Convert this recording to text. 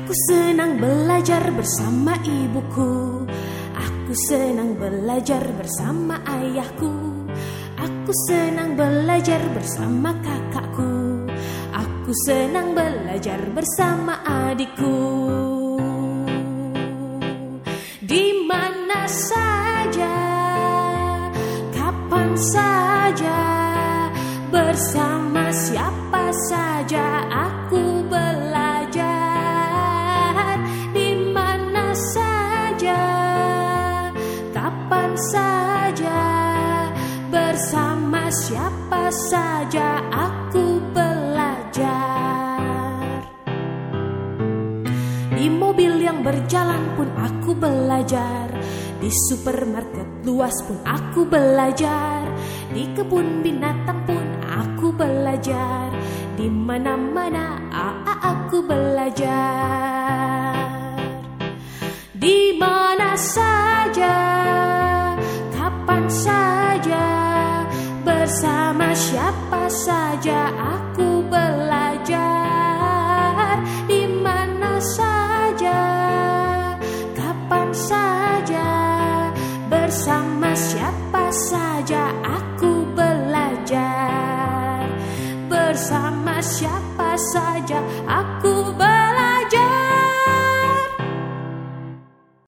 Aku senang belajar bersama ibuku. Aku senang belajar bersama ayahku. Aku senang belajar bersama kakakku. Aku senang belajar bersama adikku. Di mana saja, kapan saja, bersama siapa saja aku belajar. Di mana saja, kapan saja, bersama siapa saja aku belajar. Di mobil yang berjalan pun aku belajar. Di supermarket luas pun aku belajar. Di kebun binatang pun aku belajar. Di mana-mana aku belajar. Di mana saja, kapan saja, bersama siapa saja aku belajar. Di mana saja, kapan saja, bersama siapa saja aku belajar. Bersama siapa saja